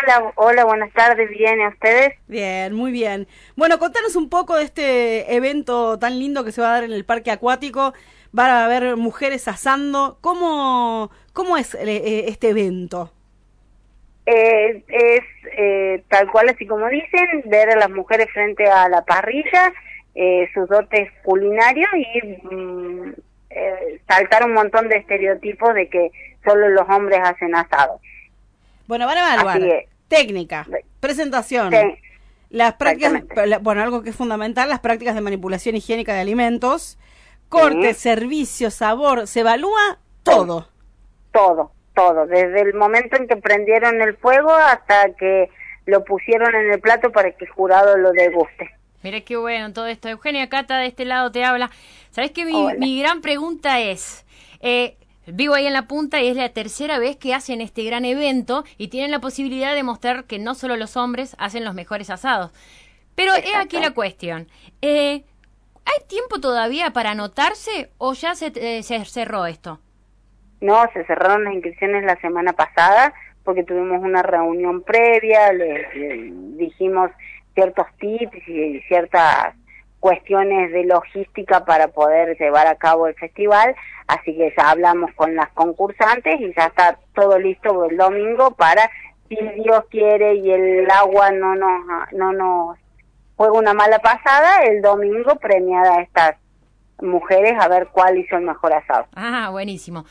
Hola, buenas tardes, ¿bien? ¿Y ustedes? Bien, muy bien. Bueno, contanos un poco de este evento tan lindo que se va a dar en el parque acuático. Van a haber mujeres asando. ¿Cómo es este evento? Tal cual, así como dicen, ver a las mujeres frente a la parrilla, sus dotes culinarios y saltar un montón de estereotipos de que solo los hombres hacen asado. Bueno, van a evaluar técnica, presentación, sí, las prácticas, bueno, algo que es fundamental, las prácticas de manipulación higiénica de alimentos, corte, servicio, sabor, se evalúa todo. Todo, desde el momento en que prendieron el fuego hasta que lo pusieron en el plato para que el jurado lo deguste. Mira qué bueno todo esto. Eugenia, Cata de este lado te habla. ¿Sabés qué? Mi gran pregunta es, vivo ahí en la punta y es la tercera vez que hacen este gran evento y tienen la posibilidad de mostrar que no solo los hombres hacen los mejores asados. Pero he aquí la cuestión. ¿Hay tiempo todavía para anotarse o ya se cerró esto? No, se cerraron las inscripciones la semana pasada porque tuvimos una reunión previa, les dijimos ciertos tips y ciertas cuestiones de logística para poder llevar a cabo el festival, así que ya hablamos con las concursantes y ya está todo listo el domingo para, si Dios quiere y el agua no nos juega una mala pasada, el domingo premiar a estas mujeres a ver cuál hizo el mejor asado. Ah, buenísimo.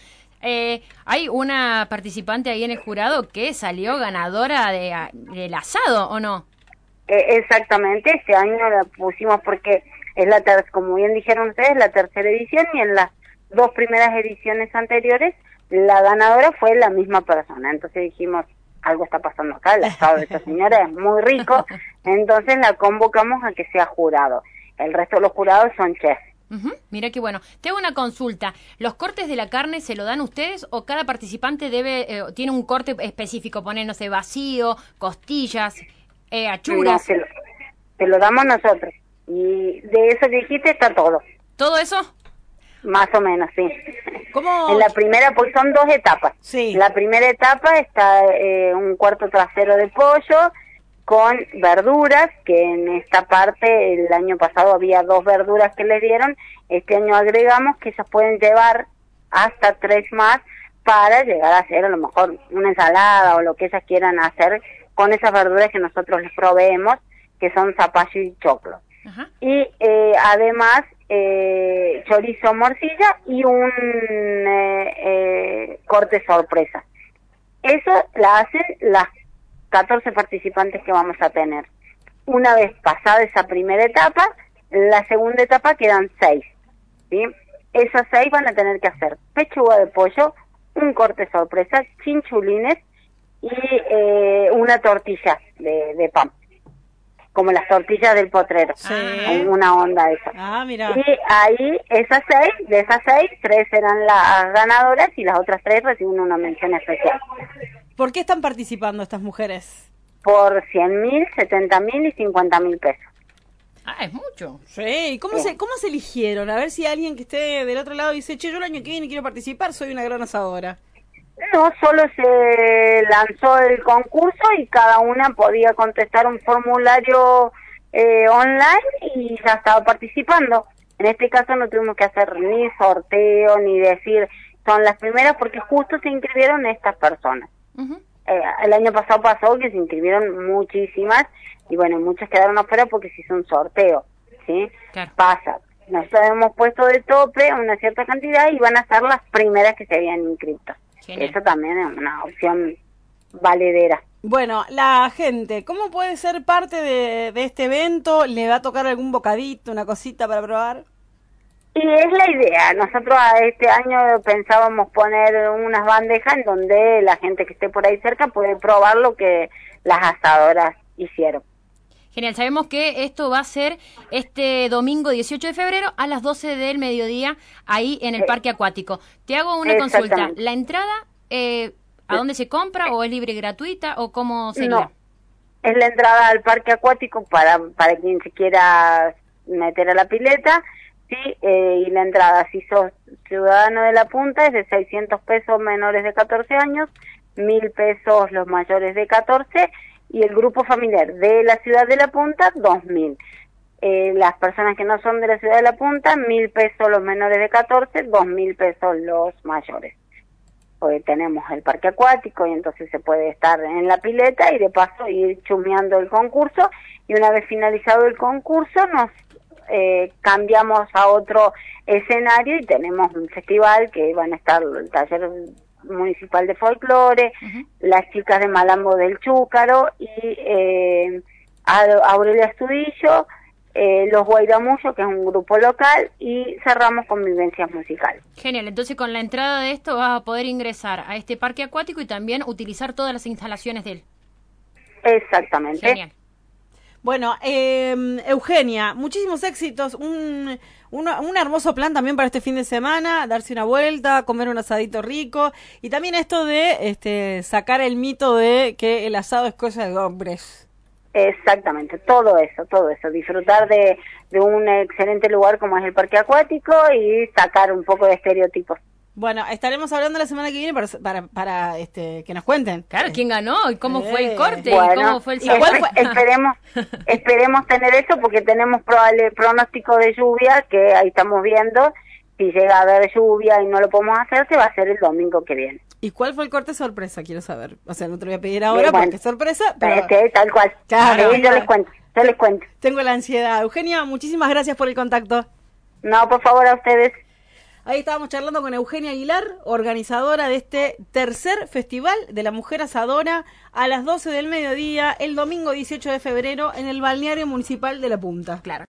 Hay una participante ahí en el jurado que salió ganadora del asado, ¿o no? Exactamente, este año la pusimos porque es como bien dijeron ustedes, la tercera edición, y en las dos primeras ediciones anteriores la ganadora fue la misma persona. Entonces dijimos, algo está pasando acá, el asado de esta señora es muy rico, entonces la convocamos a que sea jurado. El resto de los jurados son chefs. Mira qué bueno. Te hago una consulta. ¿Los cortes de la carne se lo dan ustedes o cada participante tiene un corte específico? Poner, no sé, vacío, costillas, achuras. No, te lo damos nosotros. Y de eso que dijiste está todo. ¿Todo eso? Más o menos, sí. ¿Cómo? En la primera, pues son dos etapas. Sí. En la primera etapa está un cuarto trasero de pollo con verduras, que en esta parte el año pasado había 2 verduras que les dieron, este año agregamos que ellas pueden llevar hasta 3 más para llegar a hacer a lo mejor una ensalada o lo que ellas quieran hacer con esas verduras que nosotros les proveemos, que son zapallo y choclo. Y además chorizo, morcilla y un corte sorpresa. Eso la hacen las 14 participantes que vamos a tener. Una vez pasada esa primera etapa, la segunda etapa quedan 6, ¿sí? Esas 6 van a tener que hacer pechuga de pollo, un corte sorpresa, chinchulines y una tortilla de pan, como las tortillas del potrero. Sí. Una onda esa. Ah, mira. Y ahí de esas 6, 3 serán las ganadoras y las otras 3 reciben una mención especial. ¿Por qué están participando estas mujeres? Por 100.000, 70.000 y 50.000 pesos. Ah, es mucho. Sí, ¿cómo se eligieron? A ver si alguien que esté del otro lado dice, che, yo el año que viene quiero participar, soy una gran asadora. No, solo se lanzó el concurso y cada una podía contestar un formulario online y ya estaba participando. En este caso no tuvimos que hacer ni sorteo, ni decir son las primeras, porque justo se inscribieron estas personas. El año pasado pasó que se inscribieron muchísimas y bueno, muchas quedaron afuera porque se hizo un sorteo, ¿sí? Claro. Pasa. Nosotros hemos puesto de tope una cierta cantidad y van a ser las primeras que se habían inscrito. Genial. Eso también es una opción valedera. Bueno, la gente, ¿cómo puede ser parte de este evento? ¿Le va a tocar algún bocadito, una cosita para probar? Y es la idea. Nosotros este año pensábamos poner unas bandejas en donde la gente que esté por ahí cerca puede probar lo que las asadoras hicieron. Genial, sabemos que esto va a ser este domingo 18 de febrero a las 12 del mediodía ahí en el parque acuático. Te hago una consulta. ¿La entrada a dónde se compra o es libre y gratuita o cómo sería? No, es la entrada al parque acuático para quien se quiera meter a la pileta. Sí, y la entrada, si sos ciudadano de La Punta, es de 600 pesos menores de 14 años, 1.000 pesos los mayores de 14, y el grupo familiar de la ciudad de La Punta, 2.000. Las personas que no son de la ciudad de La Punta, 1.000 pesos los menores de 14, 2.000 pesos los mayores. Porque tenemos el parque acuático y entonces se puede estar en la pileta y de paso ir chumeando el concurso, y una vez finalizado el concurso nos cambiamos a otro escenario y tenemos un festival que van a estar el taller municipal de folclore, las chicas de Malambo del Chúcaro y Aurelia Estudillo, los Guairamullos, que es un grupo local, y cerramos con vivencias musicales. Genial, entonces con la entrada de esto vas a poder ingresar a este parque acuático y también utilizar todas las instalaciones de él. Exactamente. Genial. Bueno, Eugenia, muchísimos éxitos, un hermoso plan también para este fin de semana, darse una vuelta, comer un asadito rico, y también esto de sacar el mito de que el asado es cosa de hombres. Exactamente, todo eso, disfrutar de un excelente lugar como es el parque acuático y sacar un poco de estereotipos. Bueno, estaremos hablando la semana que viene para que nos cuenten. Claro, ¿quién ganó? ¿Y cómo fue el corte? Bueno, ¿Y cómo fue el sabor? Esperemos tener eso, porque tenemos probable pronóstico de lluvia, que ahí estamos viendo. Si llega a haber lluvia y no lo podemos hacer, se va a hacer el domingo que viene. ¿Y cuál fue el corte sorpresa? Quiero saber. O sea, no te lo voy a pedir ahora porque es sorpresa, pero... tal cual. Claro, yo les cuento. Tengo la ansiedad. Eugenia, muchísimas gracias por el contacto. No, por favor, a ustedes. Ahí estábamos charlando con Eugenia Aguilar, organizadora de este tercer Festival de la Mujer Asadora, a las 12 del mediodía, el domingo 18 de febrero, en el Balneario Municipal de La Punta. Claro.